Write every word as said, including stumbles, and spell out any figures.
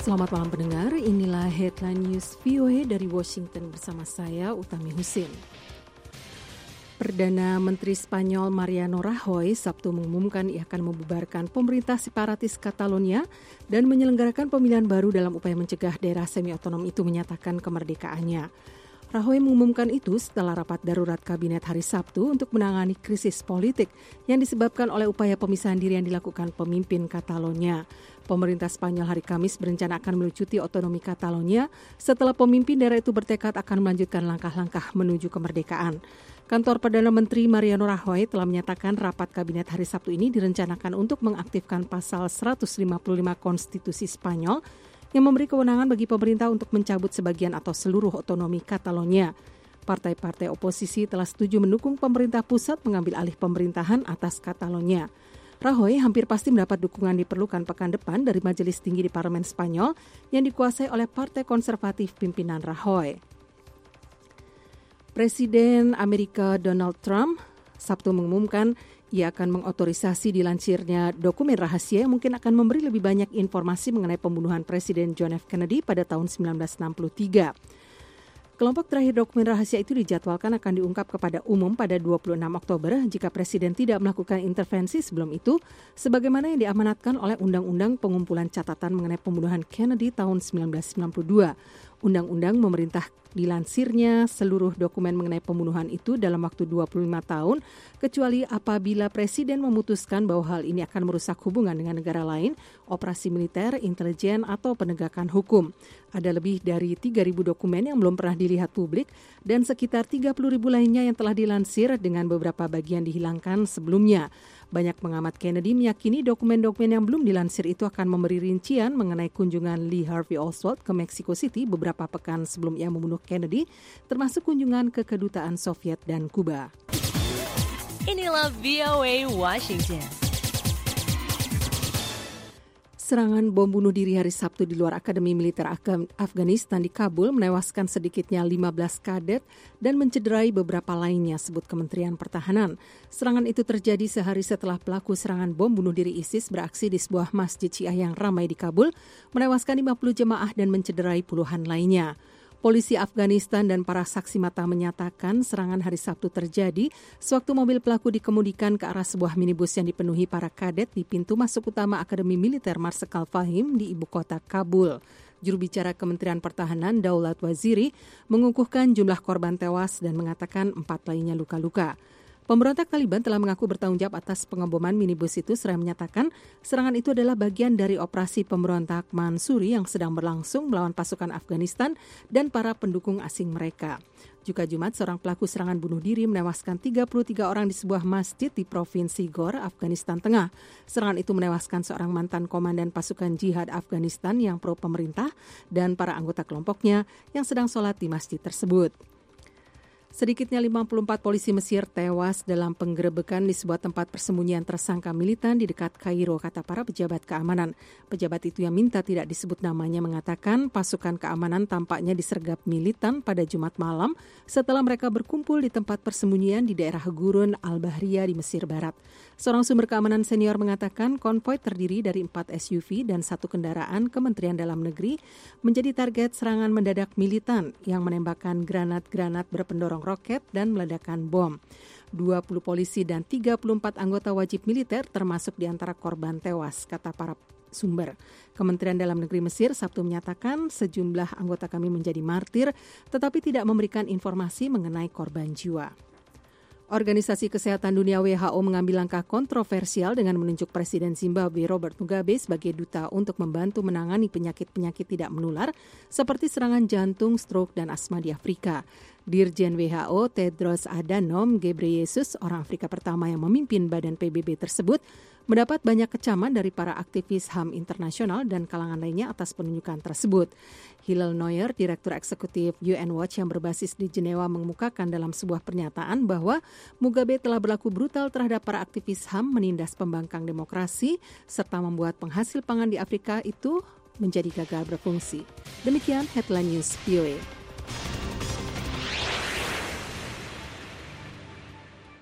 Selamat malam pendengar, inilah Headline News V O A dari Washington bersama saya Utami Husin. Perdana Menteri Spanyol Mariano Rajoy Sabtu mengumumkan ia akan membubarkan pemerintah separatis Catalonia dan menyelenggarakan pemilihan baru dalam upaya mencegah daerah semi-otonom itu menyatakan kemerdekaannya. Rajoy mengumumkan itu setelah rapat darurat kabinet hari Sabtu untuk menangani krisis politik yang disebabkan oleh upaya pemisahan diri yang dilakukan pemimpin Catalonia. Pemerintah Spanyol hari Kamis berencana akan melucuti otonomi Catalonia setelah pemimpin daerah itu bertekad akan melanjutkan langkah-langkah menuju kemerdekaan. Kantor Perdana Menteri Mariano Rajoy telah menyatakan rapat kabinet hari Sabtu ini direncanakan untuk mengaktifkan pasal seratus lima puluh lima Konstitusi Spanyol yang memberi kewenangan bagi pemerintah untuk mencabut sebagian atau seluruh otonomi Catalonia. Partai-partai oposisi telah setuju mendukung pemerintah pusat mengambil alih pemerintahan atas Catalonia. Rajoy hampir pasti mendapat dukungan diperlukan pekan depan dari Majelis Tinggi di Parlemen Spanyol yang dikuasai oleh Partai Konservatif pimpinan Rajoy. Presiden Amerika Donald Trump Sabtu mengumumkan ia akan mengotorisasi dilansirnya dokumen rahasia yang mungkin akan memberi lebih banyak informasi mengenai pembunuhan Presiden John F. Kennedy pada tahun sembilan belas enam puluh tiga. Kelompok terakhir dokumen rahasia itu dijadwalkan akan diungkap kepada umum pada dua puluh enam Oktober jika Presiden tidak melakukan intervensi sebelum itu, sebagaimana yang diamanatkan oleh Undang-Undang Pengumpulan Catatan mengenai Pembunuhan Kennedy tahun sembilan belas sembilan puluh dua. Undang-undang memerintah dilansirnya seluruh dokumen mengenai pembunuhan itu dalam waktu dua puluh lima tahun, kecuali apabila Presiden memutuskan bahwa hal ini akan merusak hubungan dengan negara lain, operasi militer, intelijen, atau penegakan hukum. Ada lebih dari tiga ribu dokumen yang belum pernah dilihat publik dan sekitar tiga puluh ribu lainnya yang telah dilansir dengan beberapa bagian dihilangkan sebelumnya. Banyak pengamat Kennedy meyakini dokumen-dokumen yang belum dilansir itu akan memberi rincian mengenai kunjungan Lee Harvey Oswald ke Mexico City beberapa pekan sebelum ia membunuh Kennedy, termasuk kunjungan ke kedutaan Soviet dan Kuba. Inilah V O A Washington. Serangan bom bunuh diri hari Sabtu di luar Akademi Militer Afghanistan di Kabul menewaskan sedikitnya lima belas kadet dan mencederai beberapa lainnya, sebut Kementerian Pertahanan. Serangan itu terjadi sehari setelah pelaku serangan bom bunuh diri ISIS beraksi di sebuah masjid Syiah yang ramai di Kabul, menewaskan lima puluh jemaah dan mencederai puluhan lainnya. Polisi Afghanistan dan para saksi mata menyatakan serangan hari Sabtu terjadi sewaktu mobil pelaku dikemudikan ke arah sebuah minibus yang dipenuhi para kadet di pintu masuk utama Akademi Militer Marsikal Fahim di ibu kota Kabul. Juru bicara Kementerian Pertahanan Daulat Waziri mengukuhkan jumlah korban tewas dan mengatakan empat lainnya luka-luka. Pemberontak Taliban telah mengaku bertanggung jawab atas pengeboman minibus itu seraya menyatakan serangan itu adalah bagian dari operasi pemberontak Mansuri yang sedang berlangsung melawan pasukan Afghanistan dan para pendukung asing mereka. Juga Jumat, seorang pelaku serangan bunuh diri menewaskan tiga puluh tiga orang di sebuah masjid di Provinsi Ghor, Afghanistan Tengah. Serangan itu menewaskan seorang mantan komandan pasukan jihad Afghanistan yang pro pemerintah dan para anggota kelompoknya yang sedang sholat di masjid tersebut. Sedikitnya lima puluh empat polisi Mesir tewas dalam penggerebekan di sebuah tempat persembunyian tersangka militan di dekat Kairo, kata para pejabat keamanan. Pejabat itu yang minta tidak disebut namanya mengatakan pasukan keamanan tampaknya disergap militan pada Jumat malam setelah mereka berkumpul di tempat persembunyian di daerah Gurun Al-Bahriya di Mesir Barat. Seorang sumber keamanan senior mengatakan konvoi terdiri dari empat S U V dan satu kendaraan Kementerian Dalam Negeri menjadi target serangan mendadak militan yang menembakkan granat-granat berpendorong roket dan meledakkan bom. dua puluh polisi dan tiga puluh empat anggota wajib militer termasuk di antara korban tewas, kata para sumber. Kementerian Dalam Negeri Mesir Sabtu menyatakan sejumlah anggota kami menjadi martir tetapi tidak memberikan informasi mengenai korban jiwa. Organisasi Kesehatan Dunia W H O mengambil langkah kontroversial dengan menunjuk Presiden Zimbabwe Robert Mugabe sebagai duta untuk membantu menangani penyakit-penyakit tidak menular seperti serangan jantung, stroke, dan asma di Afrika. Dirjen W H O Tedros Adhanom Ghebreyesus, orang Afrika pertama yang memimpin badan P B B tersebut, mendapat banyak kecaman dari para aktivis H A M internasional dan kalangan lainnya atas penunjukan tersebut. Hillel Neuer, Direktur Eksekutif U N Watch yang berbasis di Jenewa, mengemukakan dalam sebuah pernyataan bahwa Mugabe telah berlaku brutal terhadap para aktivis H A M, menindas pembangkang demokrasi, serta membuat penghasil pangan di Afrika itu menjadi gagal berfungsi. Demikian Headline News V O A.